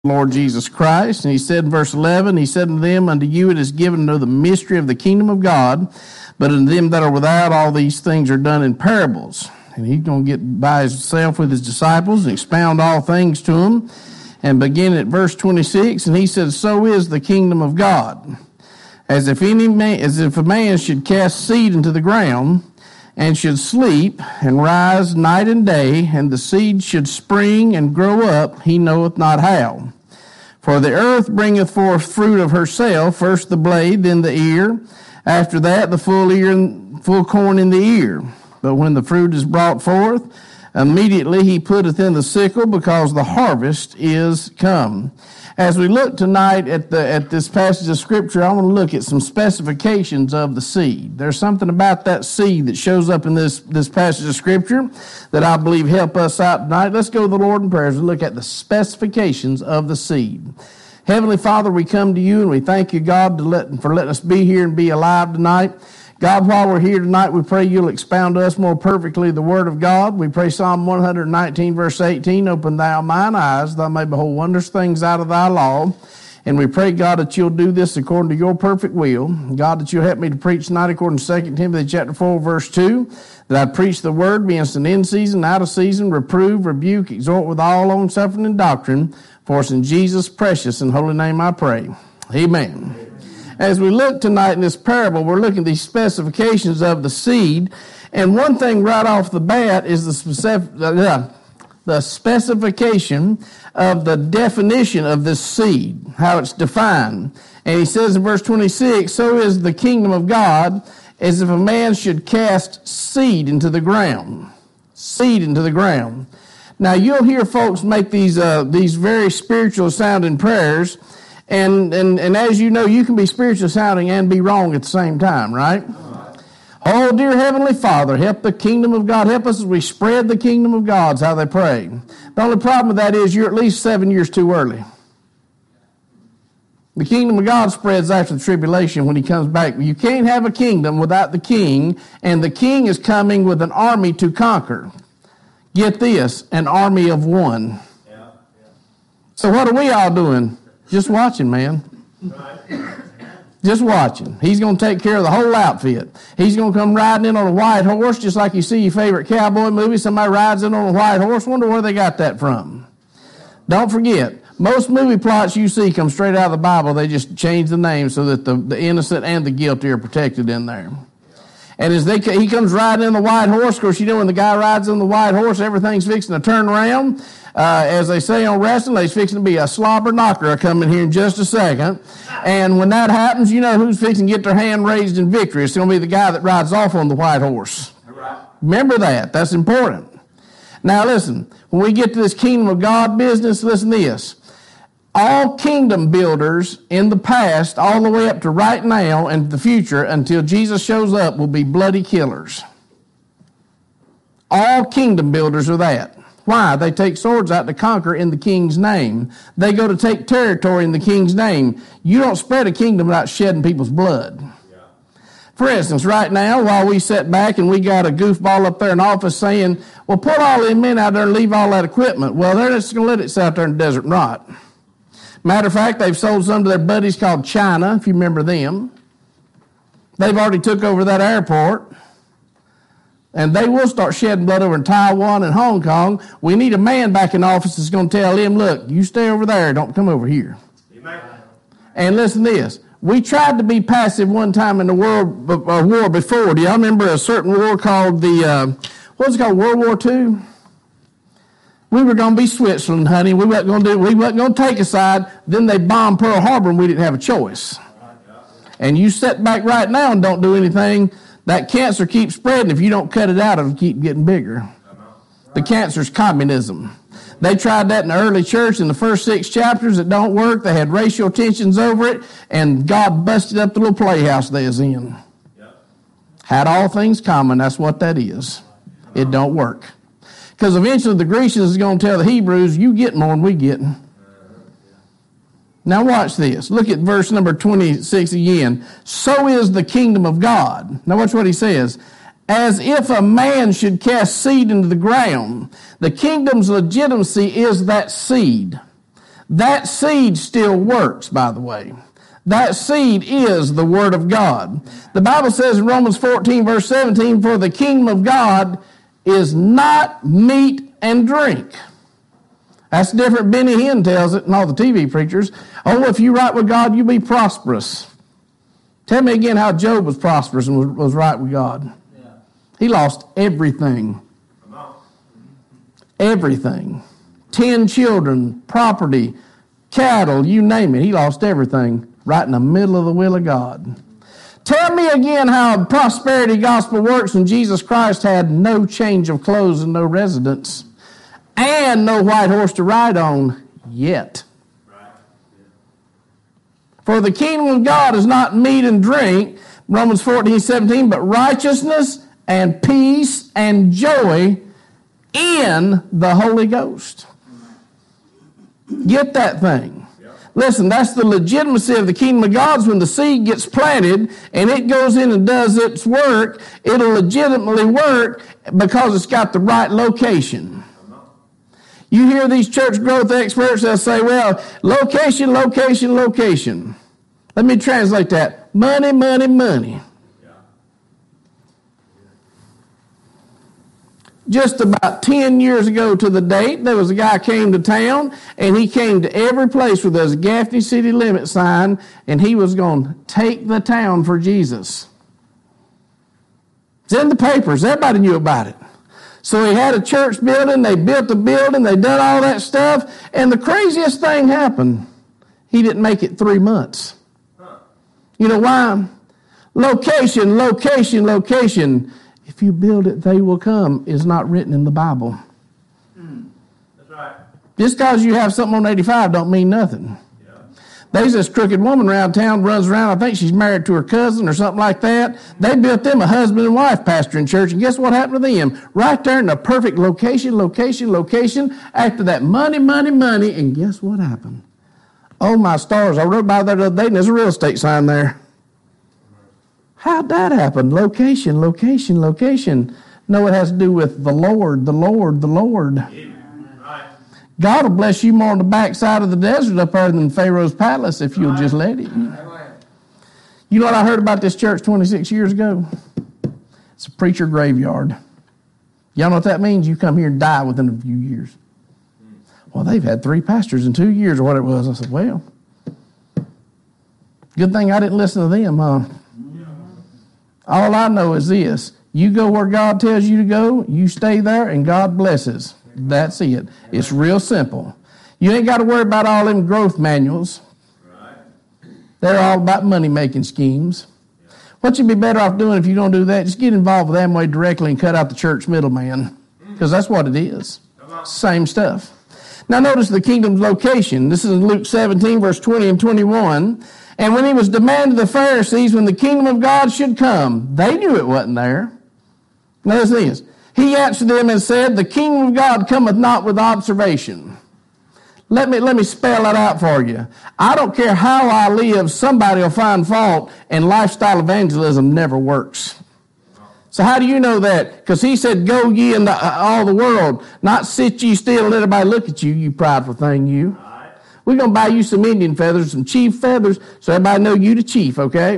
Lord Jesus Christ. And he said in verse 11, he said unto them, unto you it is given to know the mystery of the kingdom of God, but unto them that are without, all these things are done in parables. And he's going to get by himself with his disciples and expound all things to them. And begin at verse 26, and he said, so is the kingdom of God. As if a man should cast seed into the ground, and should sleep and rise night and day, and the seed should spring and grow up, he knoweth not how. For the earth bringeth forth fruit of herself, first the blade, then the ear, after that the full corn in the ear. But when the fruit is brought forth, immediately he putteth in the sickle, because the harvest is come. As we look tonight at this passage of Scripture, I want to look at some specifications of the seed. There's something about that seed that shows up in this passage of Scripture that I believe help us out tonight. Let's go to the Lord in prayer as we look at the specifications of the seed. Heavenly Father, we come to you and we thank you, God, for letting us be here and be alive tonight. God, while we're here tonight, we pray you'll expound to us more perfectly the Word of God. We pray Psalm 119, verse 18, open thou mine eyes, thou may behold wondrous things out of thy law. And we pray, God, that you'll do this according to your perfect will. God, that you'll help me to preach tonight according to 2 Timothy chapter 4, verse 2, that I preach the word, be instant in season, out of season, reprove, rebuke, exhort with all long-suffering and doctrine. For it's in Jesus' precious and holy name I pray. Amen. As we look tonight in this parable, we're looking at these specifications of the seed. And one thing right off the bat is the specification of the definition of this seed, how it's defined. And he says in verse 26, so is the kingdom of God as if a man should cast seed into the ground. Seed into the ground. Now you'll hear folks make these very spiritual sounding prayers. And as you know, you can be spiritual sounding and be wrong at the same time, right? Oh, dear Heavenly Father, help the kingdom of God. Help us as we spread the kingdom of God, is how they pray. The only problem with that is you're at least 7 years too early. The kingdom of God spreads after the tribulation when he comes back. You can't have a kingdom without the king, and the king is coming with an army to conquer. Get this, an army of one. So what are we all doing? Just watching, man. Just watching. He's going to take care of the whole outfit. He's going to come riding in on a white horse, just like you see your favorite cowboy movie. Somebody rides in on a white horse. Wonder where they got that from. Don't forget, most movie plots you see come straight out of the Bible. They just change the name so that the innocent and the guilty are protected in there. And as he comes riding in the white horse, of course, you know when the guy rides in the white horse, everything's fixing to turn around. As they say on wrestling, there's fixing to be a slobber knocker coming here in just a second. And when that happens, you know who's fixing to get their hand raised in victory. It's going to be the guy that rides off on the white horse. Remember that. That's important. Now listen, when we get to this kingdom of God business, listen to this. All kingdom builders in the past, all the way up to right now and the future until Jesus shows up, will be bloody killers. All kingdom builders are that. Why? They take swords out to conquer in the king's name. They go to take territory in the king's name. You don't spread a kingdom without shedding people's blood. For instance, right now, while we sit back and we got a goofball up there in office saying, well, put all them men out there and leave all that equipment. Well, they're just going to let it sit out there in the desert and rot. Matter of fact, they've sold some to their buddies called China, if you remember them. They've already took over that airport. And they will start shedding blood over in Taiwan and Hong Kong. We need a man back in office that's going to tell them, look, you stay over there, don't come over here. Amen. And listen to this. We tried to be passive one time in the war before. Do y'all remember a certain war called what was it called, World War II? We were going to be Switzerland, honey. We wasn't going to take a side. Then they bombed Pearl Harbor and we didn't have a choice. And you sit back right now and don't do anything. That cancer keeps spreading. If you don't cut it out, it'll keep getting bigger. The cancer's communism. They tried that in the early church in the first 6 chapters. It don't work. They had racial tensions over it, and God busted up the little playhouse they was in. Had all things common. That's what that is. It don't work. Because eventually the Grecians is going to tell the Hebrews, you get more than we get. Now watch this. Look at verse number 26 again. So is the kingdom of God. Now watch what he says. As if a man should cast seed into the ground. The kingdom's legitimacy is that seed. That seed still works, by the way. That seed is the Word of God. The Bible says in Romans 14, verse 17, for the kingdom of God is not meat and drink. That's different. Benny Hinn tells it, and all the TV preachers. Oh, if you right with God, you be prosperous. Tell me again how Job was prosperous and was right with God. Yeah. He lost everything. Everything. 10 children, property, cattle, you name it. He lost everything right in the middle of the will of God. Tell me again how the prosperity gospel works when Jesus Christ had no change of clothes and no residence and no white horse to ride on yet. For the kingdom of God is not meat and drink, Romans 14:17, but righteousness and peace and joy in the Holy Ghost. Get that thing. Listen, that's the legitimacy of the kingdom of God. When the seed gets planted and it goes in and does its work, it'll legitimately work because it's got the right location. You hear these church growth experts that say, well, location, location, location. Let me translate that. Money, money, money. Just about 10 years ago to the date, there was a guy came to town, and he came to every place where there's a Gaffney City Limit sign, and he was going to take the town for Jesus. It's in the papers. Everybody knew about it. So he had a church building. They built the building. They done all that stuff. And the craziest thing happened. He didn't make it 3 months. You know why? Location, location, location. If you build it, they will come is not written in the Bible. That's right. Just because you have something on 85 don't mean nothing. Yeah. There's this crooked woman around town, runs around. I think she's married to her cousin or something like that. They built them a husband and wife pastoring church, and guess what happened to them? Right there in the perfect location, location, location. After that, money, money, money, and guess what happened? Oh, my stars. I rode by there the other day, and there's a real estate sign there. How'd that happen? Location, location, location. No, it has to do with the Lord, the Lord, the Lord. Right. God will bless you more on the backside of the desert up there than Pharaoh's palace if you'll just let it. You know what I heard about this church 26 years ago? It's a preacher graveyard. Y'all know what that means? You come here and die within a few years. Well, they've had 3 pastors in 2 years or what it was. I said, well, good thing I didn't listen to them, huh? All I know is this. You go where God tells you to go, you stay there, and God blesses. That's it. It's real simple. You ain't got to worry about all them growth manuals. They're all about money-making schemes. What you'd be better off doing if you're going to do that, just get involved with Amway directly and cut out the church middleman. Because that's what it is. Same stuff. Now notice the kingdom's location. This is in Luke 17, verse 20 and 21. And when he was demanded of the Pharisees when the kingdom of God should come, they knew it wasn't there. Notice this. He answered them and said, the kingdom of God cometh not with observation. Let me spell that out for you. I don't care how I live, somebody will find fault, and lifestyle evangelism never works. So how do you know that? Because he said, go ye into all the world, not sit ye still and let everybody look at you, you prideful thing, you. We're going to buy you some Indian feathers, some chief feathers, so everybody know you the chief, okay?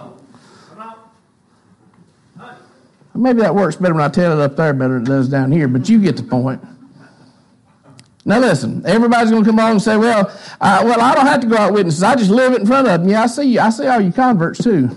Maybe that works better when I tell it up there better than it does down here, but you get the point. Now listen, everybody's going to come on and say, well, I don't have to go out witnesses. I just live it in front of them. Yeah, I see you. I see all you converts too.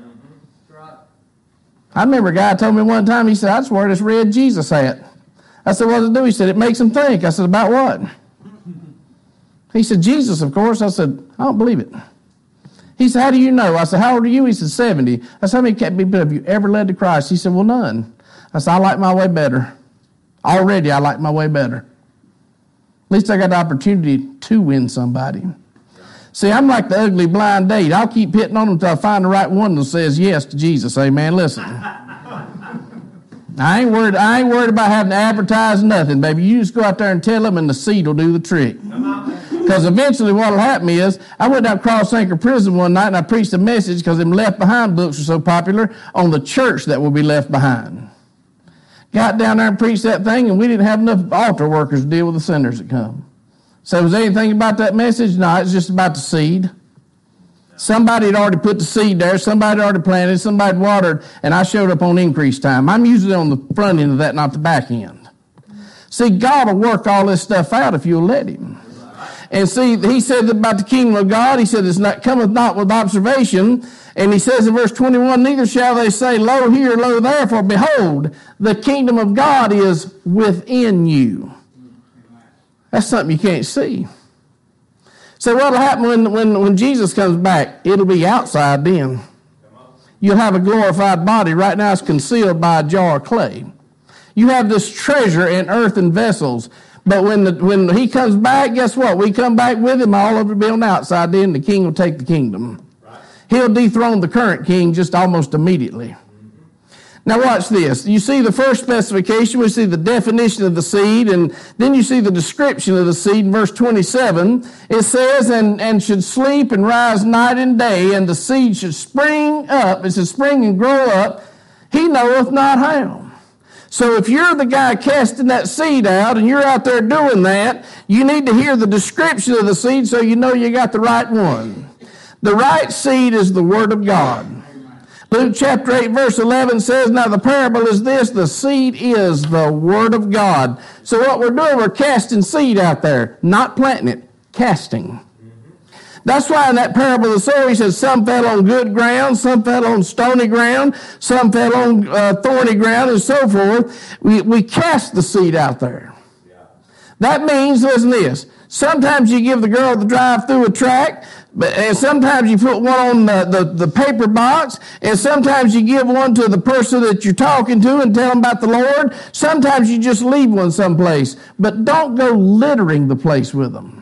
I remember a guy told me one time, he said, I just wear this red Jesus hat. I said, what does it do? He said, it makes them think. I said, about what? He said, Jesus, of course. I said, I don't believe it. He said, how do you know? I said, how old are you? He said, 70. I said, how many people have you ever led to Christ? He said, well, none. I said, I like my way better. Already, I like my way better. At least I got the opportunity to win somebody. See, I'm like the ugly blind date. I'll keep hitting on them until I find the right one that says yes to Jesus. Amen. Listen. I ain't worried about having to advertise nothing, baby. You just go out there and tell them, and the seed will do the trick. Because eventually what will happen is, I went down Cross Anchor Prison one night and I preached a message because them Left Behind books are so popular on the church that will be left behind. Got down there and preached that thing, and we didn't have enough altar workers to deal with the sinners that come. So was there anything about that message? No, it's just about the seed. Somebody had already put the seed there. Somebody had already planted. Somebody had watered. And I showed up on increase time. I'm usually on the front end of that, not the back end. See, God will work all this stuff out if you'll let him. And see, he said about the kingdom of God, he said, it cometh not with observation. And he says in verse 21, neither shall they say, lo here, lo there, for behold, the kingdom of God is within you. That's something you can't see. So what will happen when Jesus comes back? It'll be outside then. You'll have a glorified body. Right now it's concealed by a jar of clay. You have this treasure in earthen vessels. But when he comes back, guess what? We come back with him, all of it will be on the outside then. The king will take the kingdom. Right. He'll dethrone the current king just almost immediately. Mm-hmm. Now watch this. You see the first specification, we see the definition of the seed, and then you see the description of the seed in verse 27. It says, and should sleep and rise night and day, and the seed should spring up. It says spring and grow up. He knoweth not how. So if you're the guy casting that seed out and you're out there doing that, you need to hear the description of the seed so you know you got the right one. The right seed is the Word of God. Luke chapter 8 verse 11 says, now the parable is this, the seed is the Word of God. So what we're doing, we're casting seed out there, not planting it, casting. That's why in that parable of the sower, he says, some fell on good ground, some fell on stony ground, some fell on thorny ground, and so forth. We cast the seed out there. Yeah. That means, listen to this, sometimes you give the girl the drive-through a tract, and sometimes you put one on the paper box, and sometimes you give one to the person that you're talking to and tell them about the Lord. Sometimes you just leave one someplace. But don't go littering the place with them.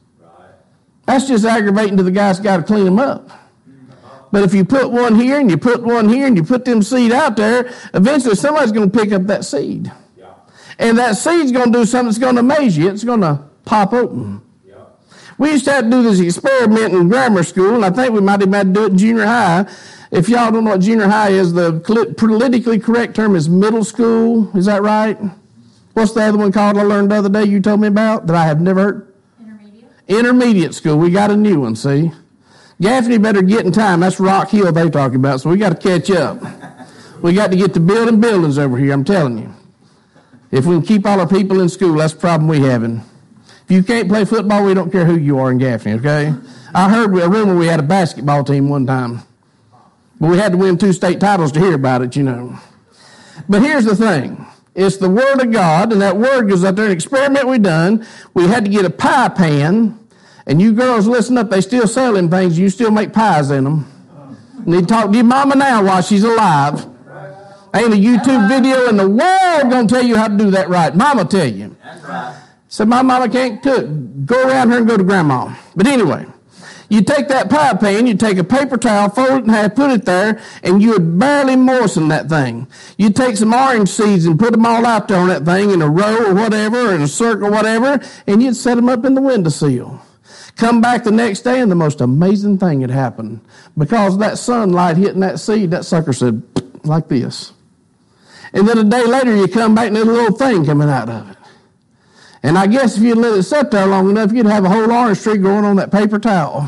That's just aggravating to the guy that's got to clean them up. But if you put one here and you put one here and you put them seed out there, eventually somebody's going to pick up that seed. Yeah. And that seed's going to do something that's going to amaze you. It's going to pop open. Yeah. We used to have to do this experiment in grammar school, and I think we might have had to do it in junior high. If y'all don't know what junior high is, the politically correct term is middle school. Is that right? What's the other one called I learned the other day you told me about that I have never heard? Intermediate school. We got a new one, see? Gaffney better get in time. That's Rock Hill they talking about, so we got to catch up. We got to get to building buildings over here, I'm telling you. If we can keep all our people in school, that's the problem we having. If you can't play football, we don't care who you are in Gaffney, okay? I heard a rumor we had a basketball team one time. But we had to win 2 state titles to hear about it, you know. But here's the thing. It's the Word of God, and that Word goes out there. An experiment we done, we had to get a pie pan, and you girls listen up, they still sell them things, you still make pies in them. You need to talk to your mama now while she's alive. Ain't a YouTube video in the world going to tell you how to do that right. Mama tell you. So my mama can't cook. Go around here and go to grandma. But anyway, you take that pie pan, you take a paper towel, fold it in half, put it there, and you would barely moisten that thing. You take some orange seeds and put them all out there on that thing in a row or whatever, or in a circle or whatever, and you'd set them up in the windowsill. Come back the next day, and the most amazing thing had happened. Because of that sunlight hitting that seed, that sucker said, like this. And then a day later, you come back, and there's a little thing coming out of it. And I guess if you'd let it sit there long enough, you'd have a whole orange tree growing on that paper towel.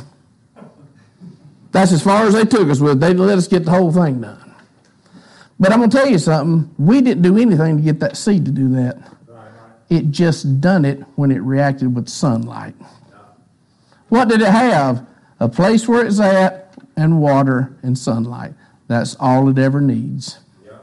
That's as far as they took us with. They didn't let us get the whole thing done. But I'm going to tell you something. We didn't do anything to get that seed to do that. It just done it when it reacted with sunlight. What did it have? A place where it's at and water and sunlight. That's all it ever needs.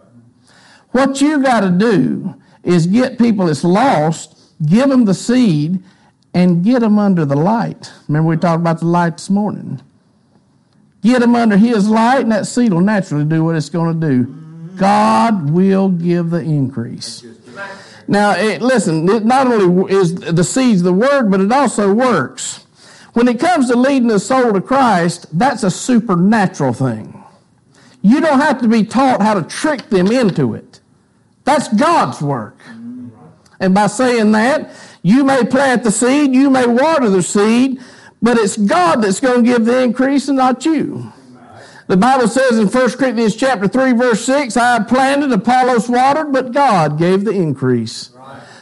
What you got to do is get people that's lost, give them the seed, and get them under the light. Remember we talked about the light this morning. Get them under His light, and that seed will naturally do what it's going to do. God will give the increase. Now, listen, it not only is the seeds the Word, but it also works. When it comes to leading the soul to Christ, that's a supernatural thing. You don't have to be taught how to trick them into it. That's God's work. And by saying that, you may plant the seed, you may water the seed, but it's God that's going to give the increase and not you. The Bible says in 1 Corinthians chapter 3, verse 6, I planted, Apollos watered, but God gave the increase.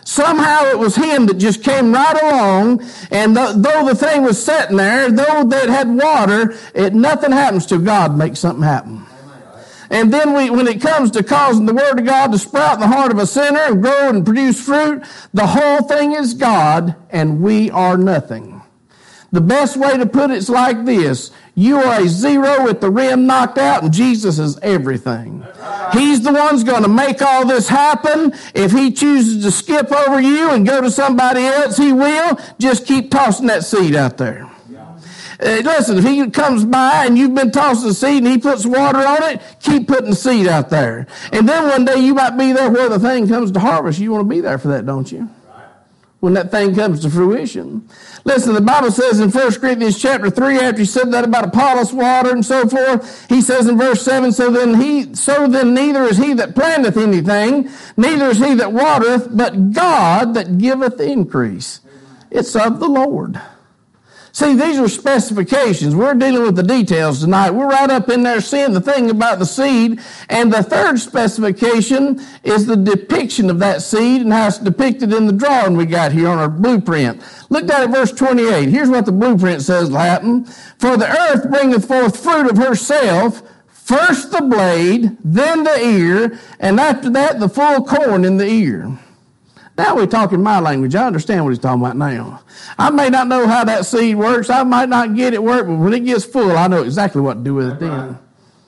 Somehow it was him that just came right along, and though the thing was sitting there, though that had water, nothing happens till God makes something happen. And then when it comes to causing the Word of God to sprout in the heart of a sinner and grow and produce fruit, the whole thing is God, and we are nothing. The best way to put it is like this. You are a zero with the rim knocked out, and Jesus is everything. He's the one who's going to make all this happen. If he chooses to skip over you and go to somebody else, he will. Just keep tossing that seed out there. Listen, if he comes by and you've been tossing the seed and he puts water on it, keep putting the seed out there. And then one day you might be there where the thing comes to harvest. You want to be there for that, don't you? When that thing comes to fruition. Listen, the Bible says in 1 Corinthians chapter 3, after he said that about Apollos' water and so forth, he says in verse 7, so then neither is he that planteth anything, neither is he that watereth, but God that giveth increase. It's of the Lord. See, these are specifications. We're dealing with the details tonight. We're right up in there seeing the thing about the seed. And the third specification is the depiction of that seed and how it's depicted in the drawing we got here on our blueprint. Look down at verse 28. Here's what the blueprint says will happen. For the earth bringeth forth fruit of herself, first the blade, then the ear, and after that the full corn in the ear. Now we're talking my language. I understand what he's talking about now. I may not know how that seed works. I might not get it work, but when it gets full, I know exactly what to do with it then.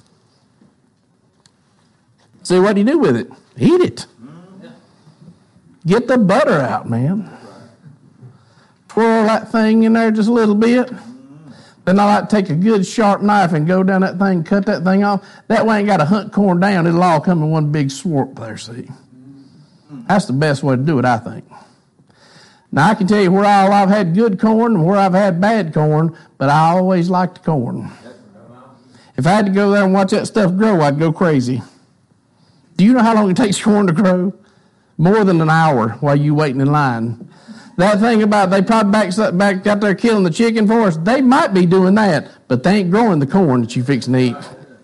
See, what do you do with it? Eat it. Get the butter out, man. Twirl that thing in there just a little bit. Then I like to take a good sharp knife and go down that thing, cut that thing off. That way I ain't got to hunt corn down. It'll all come in one big swirl there, see. That's the best way to do it, I think. Now, I can tell you where I've had good corn and where I've had bad corn, but I always liked the corn. If I had to go there and watch that stuff grow, I'd go crazy. Do you know how long it takes corn to grow? More than an hour while you waiting in line. That thing about they probably back out there killing the chicken for us, they might be doing that, but they ain't growing the corn that you fixing to eat.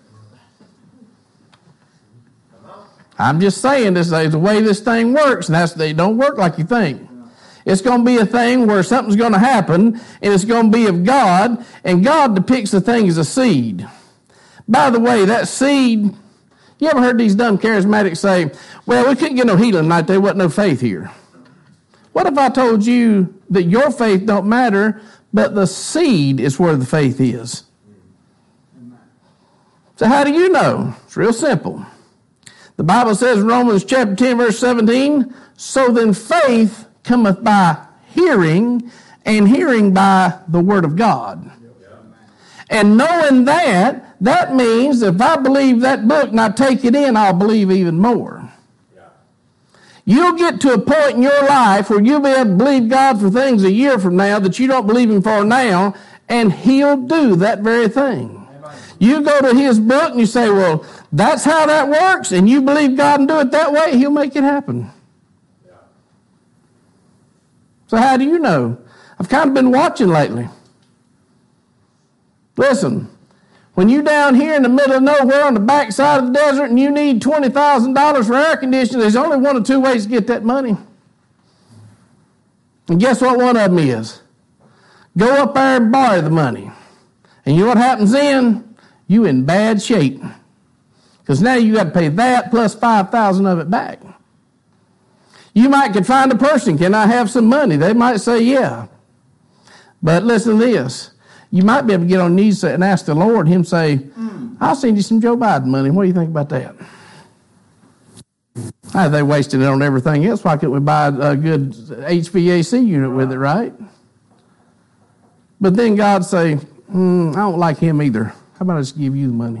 I'm just saying this is the way this thing works, and they don't work like you think. It's going to be a thing where something's going to happen, and it's going to be of God, and God depicts the thing as a seed. By the way, that seed, you ever heard these dumb charismatics say, well, we couldn't get no healing tonight, there wasn't no faith here. What if I told you that your faith don't matter, but the seed is where the faith is? So how do you know? It's real simple. The Bible says in Romans chapter 10, verse 17, so then faith cometh by hearing, and hearing by the word of God. And knowing that means if I believe that book and I take it in, I'll believe even more. You'll get to a point in your life where you'll be able to believe God for things a year from now that you don't believe him for now, and he'll do that very thing. You go to his book and you say, well, that's how that works, and you believe God and do it that way, he'll make it happen. Yeah. So how do you know? I've kind of been watching lately. Listen, when you're down here in the middle of nowhere on the backside of the desert and you need $20,000 for air conditioning, there's only one or two ways to get that money. And guess what one of them is? Go up there and borrow the money. And you know what happens then? You in bad shape. Because now you got to pay that plus $5,000 of it back. You might could find a person, can I have some money? They might say, yeah. But listen to this. You might be able to get on knees and ask the Lord, him say, I'll send you some Joe Biden money. What do you think about that? They wasted it on everything else. Why couldn't we buy a good HVAC unit with it, right? But then God say, I don't like him either. How about I just give you the money?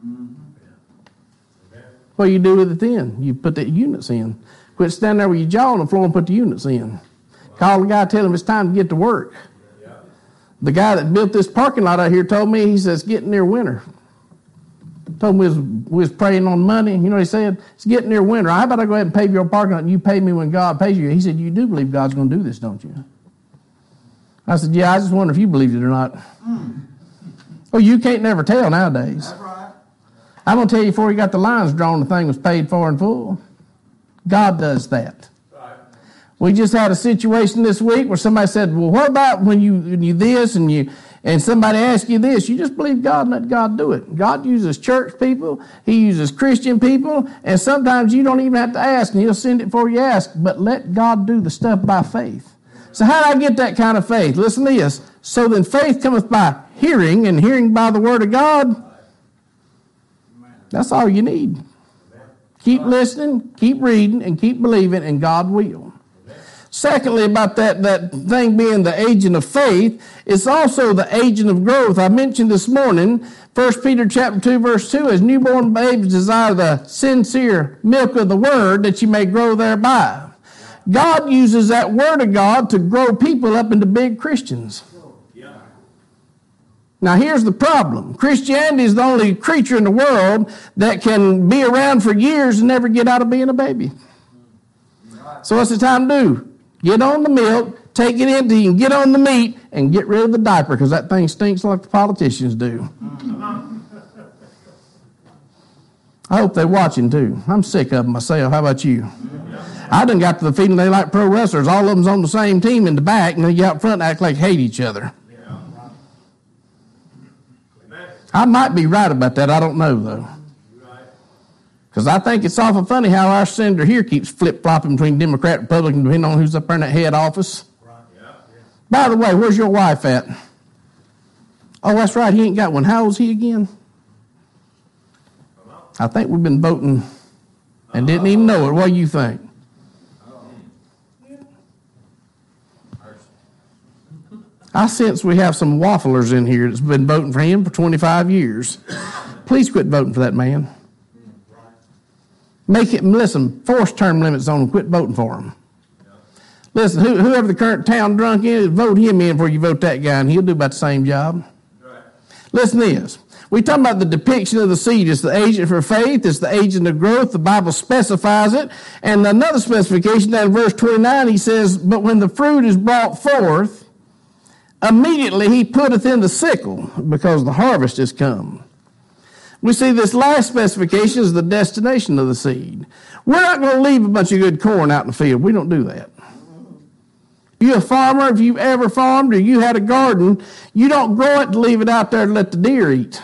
What do you do with it then? You put the units in. Quit standing there with your jaw on the floor and put the units in. Call the guy, tell him it's time to get to work. The guy that built this parking lot out here told me, he says, it's getting near winter. Told me we was praying on money. You know what he said? It's getting near winter. How about I go ahead and pave your parking lot and you pay me when God pays you? He said, you do believe God's going to do this, don't you? I said, yeah, I just wonder if you believed it or not. Oh, you can't never tell nowadays. That's right. I'm going to tell you before you got the lines drawn, the thing was paid for in full. God does that. Right. We just had a situation this week where somebody said, well, what about when you this and somebody asks you this? You just believe God and let God do it. God uses church people. He uses Christian people. And sometimes you don't even have to ask, and he'll send it before you ask. But let God do the stuff by faith. So how do I get that kind of faith? Listen to this. So then faith cometh by hearing, and hearing by the word of God. That's all you need. Keep listening, keep reading, and keep believing, and God will. Secondly, about that thing being the agent of faith, it's also the agent of growth. I mentioned this morning, 1 Peter chapter 2, verse 2, as newborn babes desire the sincere milk of the word, that you may grow thereby. God uses that word of God to grow people up into big Christians. Now here's the problem. Christianity is the only creature in the world that can be around for years and never get out of being a baby. So what's the time to do? Get on the milk, take it empty, and get on the meat, and get rid of the diaper, because that thing stinks like the politicians do. I hope they're watching too. I'm sick of them myself. How about you? I done got to the feeling they like pro wrestlers. All of them's on the same team in the back, and they get out front and act like hate each other. I might be right about that. I don't know, though. Because I think it's awful funny how our senator here keeps flip-flopping between Democrat and Republican, depending on who's up there in that head office. By the way, where's your wife at? Oh, that's right, he ain't got one. How old is he again? I think we've been voting and didn't even know it. What do you think? I sense we have some wafflers in here that's been voting for him for 25 years. Please quit voting for that man. Listen, force term limits on him. Quit voting for him. Listen, whoever the current town drunk is, vote him in before you vote that guy, and he'll do about the same job. Listen to this. We talk about the depiction of the seed. It's the agent for faith. It's the agent of growth. The Bible specifies it. And another specification down in verse 29, he says, but when the fruit is brought forth, immediately he putteth in the sickle, because the harvest is come. We see this last specification is the destination of the seed. We're not going to leave a bunch of good corn out in the field. We don't do that. You a farmer, if you've ever farmed or you had a garden, you don't grow it to leave it out there to let the deer eat.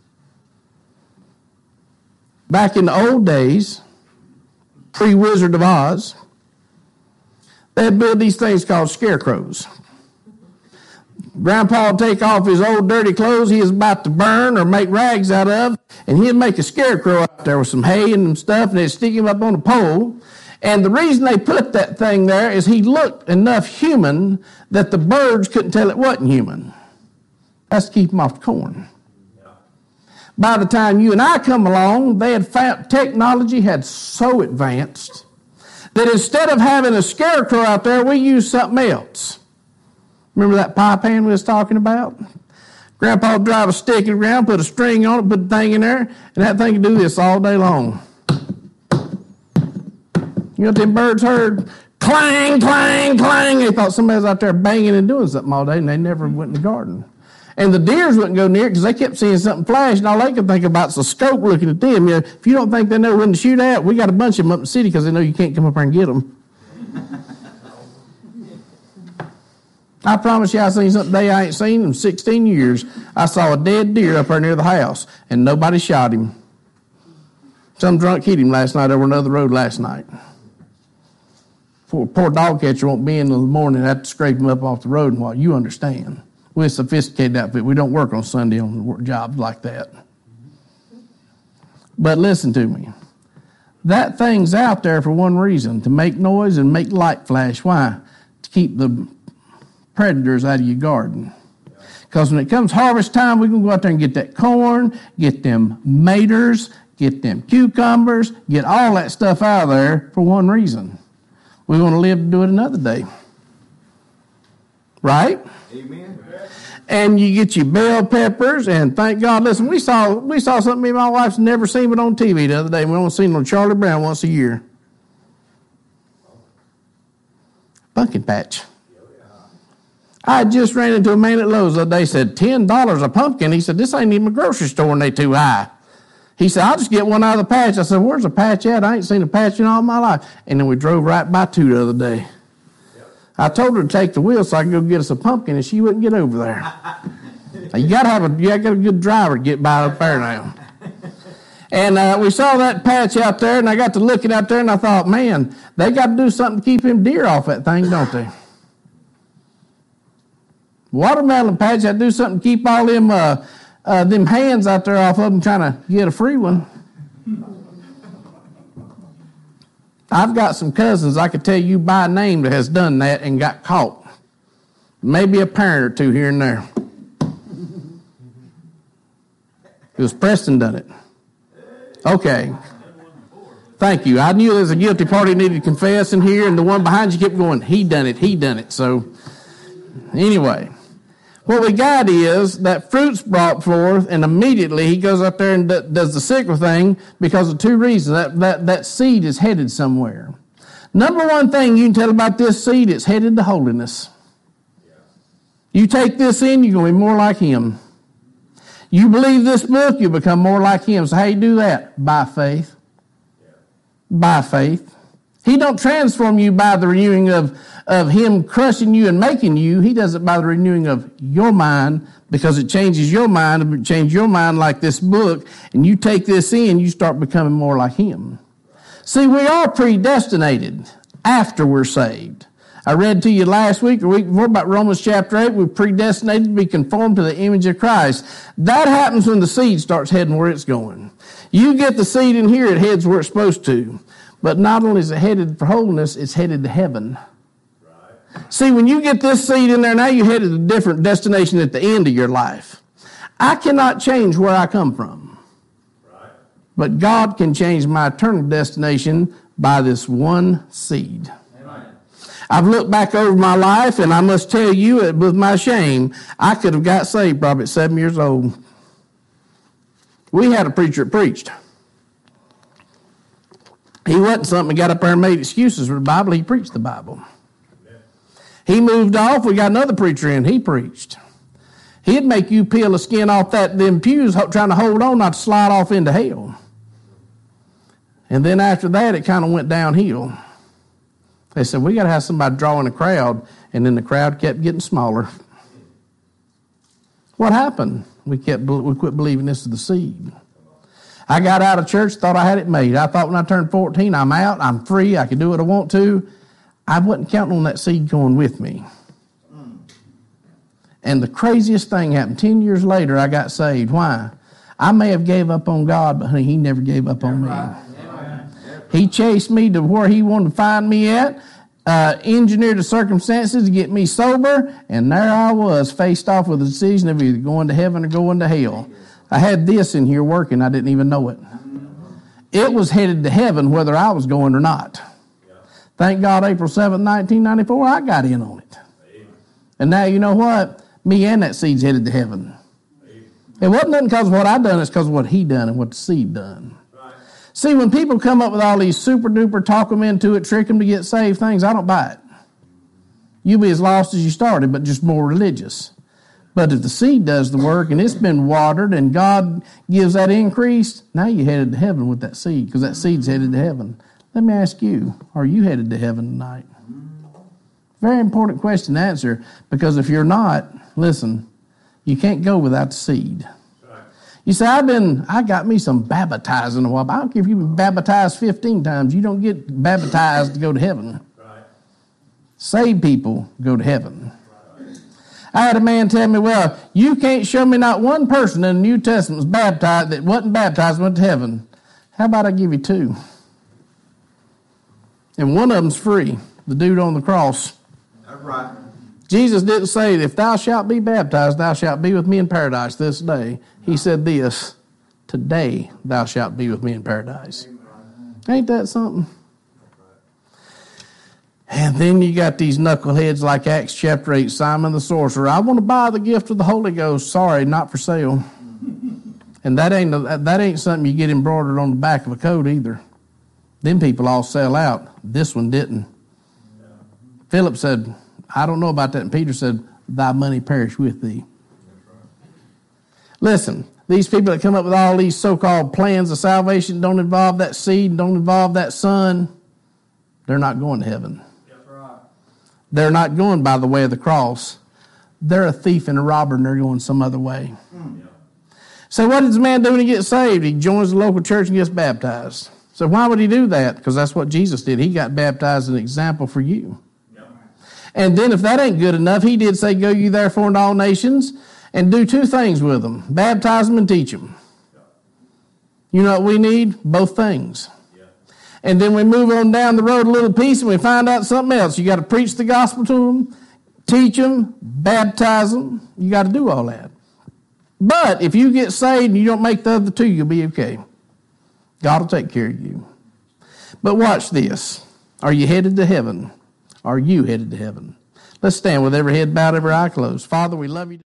Back in the old days, pre-Wizard of Oz, they'd build these things called scarecrows. Grandpa would take off his old dirty clothes he was about to burn or make rags out of, and he'd make a scarecrow out there with some hay and stuff, and they'd stick him up on a pole. And the reason they put that thing there is he looked enough human that the birds couldn't tell it wasn't human. That's to keep him off the corn. By the time you and I come along, they had found technology had so advanced that instead of having a scarecrow out there, we used something else. Remember that pie pan we was talking about? Grandpa would drive a stick in the ground, put a string on it, put the thing in there, and that thing could do this all day long. You know what them birds heard? Clang, clang, clang. They thought somebody was out there banging and doing something all day, and they never went in the garden. And the deers wouldn't go near it because they kept seeing something flash, and all they could think about is a scope looking at them. You know, if you don't think they know when to shoot at, we got a bunch of them up in the city because they know you can't come up there and get them. I promise you I seen something today I ain't seen in 16 years. I saw a dead deer up there near the house, and nobody shot him. Some drunk hit him last night over another road last night. Poor dog catcher won't be in the morning. I have to scrape him up off the road and what you understand. We're a sophisticated outfit. We don't work on Sunday on jobs like that. But listen to me. That thing's out there for one reason, to make noise and make light flash. Why? To keep the predators out of your garden. Because when it comes harvest time, we can go out there and get that corn, get them maters, get them cucumbers, get all that stuff out of there for one reason. We want to live to do it another day. Right? Amen. And you get your bell peppers, and thank God, listen, we saw something me and my wife's never seen but on TV the other day. We only seen it on Charlie Brown once a year. Pumpkin patch. I just ran into a man at Lowe's the other day, said $10 a pumpkin. He said, this ain't even a grocery store and they too high. He said, I'll just get one out of the patch. I said, where's the patch at? I ain't seen a patch in all my life. And then we drove right by two the other day. I told her to take the wheel so I could go get us a pumpkin, and she wouldn't get over there. You got to have a good driver to get by up there now. And we saw that patch out there, and I got to looking out there, and I thought, man, they got to do something to keep them deer off that thing, don't they? Watermelon patch, I do something to keep all them hands out there off of them trying to get a free one. I've got some cousins I could tell you by name that has done that and got caught. Maybe a parent or two here and there. It was Preston done it. Okay. Thank you. I knew there was a guilty party needed to confess in here, and the one behind you kept going, he done it. So, anyway, what we got is that fruit's brought forth, and immediately he goes up there and does the sickle thing because of two reasons. That seed is headed somewhere. Number one thing you can tell about this seed, it's headed to holiness. You take this in, you're going to be more like him. You believe this book, you become more like him. So how you do that? By faith. By faith. He don't transform you by the renewing of him crushing you and making you. He does it by the renewing of your mind, because it changes your mind. It changes your mind like this book, and you take this in, you start becoming more like him. See, we are predestinated after we're saved. I read to you last week or week before about Romans chapter 8. We're predestinated to be conformed to the image of Christ. That happens when the seed starts heading where it's going. You get the seed in here, it heads where it's supposed to. But not only is it headed for holiness, it's headed to heaven. Right. See, when you get this seed in there, now you're headed to a different destination at the end of your life. I cannot change where I come from. Right. But God can change my eternal destination by this one seed. I've looked back over my life, and I must tell you, with my shame, I could have got saved probably at 7 years old. We had a preacher that preached. He wasn't something that got up there and made excuses for the Bible. He preached the Bible. He moved off. We got another preacher in. He preached. He'd make you peel the skin off them pews trying to hold on not to slide off into hell. And then after that, it kind of went downhill. They said, we got to have somebody draw in a crowd, and then the crowd kept getting smaller. What happened? We quit believing this is the seed. I got out of church, thought I had it made. I thought when I turned 14, I'm out, I'm free, I can do what I want to. I wasn't counting on that seed going with me. And the craziest thing happened. 10 years later, I got saved. Why? I may have gave up on God, but honey, he never gave up on me. He chased me to where he wanted to find me at, engineered the circumstances to get me sober, and there I was, faced off with a decision of either going to heaven or going to hell. I had this in here working, I didn't even know it. It was headed to heaven whether I was going or not. Thank God April 7th, 1994, I got in on it. And now you know what? Me and that seed's headed to heaven. It wasn't nothing because of what I done, it's because of what he done and what the seed done. See, when people come up with all these super-duper, talk them into it, trick them to get saved things, I don't buy it. You'll be as lost as you started, but just more religious. But if the seed does the work and it's been watered and God gives that increase, now you're headed to heaven with that seed because that seed's headed to heaven. Let me ask you, are you headed to heaven tonight? Very important question to answer, because if you're not, listen, you can't go without the seed. You say, I got me some baptizing a while, but I don't care if you've been baptized 15 times. You don't get baptized to go to heaven. Right. Saved people go to heaven. Right. I had a man tell me, well, you can't show me not one person in the New Testament was baptized that wasn't baptized and went to heaven. How about I give you two? And one of them's free, the dude on the cross. That's right. Jesus didn't say, if thou shalt be baptized, thou shalt be with me in paradise this day. He said this, today thou shalt be with me in paradise. Ain't that something? And then you got these knuckleheads like Acts chapter 8, Simon the sorcerer. I want to buy the gift of the Holy Ghost. Sorry, not for sale. And that ain't something you get embroidered on the back of a coat either. Them people all sell out. This one didn't. Philip said, I don't know about that. And Peter said, thy money perish with thee. Listen, these people that come up with all these so-called plans of salvation don't involve that seed, don't involve that son, they're not going to heaven. That's right. They're not going by the way of the cross. They're a thief and a robber, and they're going some other way. So what does the man do when he gets saved? He joins the local church and gets baptized. So why would he do that? Because that's what Jesus did. He got baptized as an example for you. And then if that ain't good enough, he did say, go you therefore into all nations and do two things with them. Baptize them and teach them. You know what we need? Both things. And then we move on down the road a little piece and we find out something else. You got to preach the gospel to them, teach them, baptize them. You got to do all that. But if you get saved and you don't make the other two, you'll be okay. God will take care of you. But watch this. Are you headed to heaven? Are you headed to heaven? Let's stand with every head bowed, every eye closed. Father, we love you.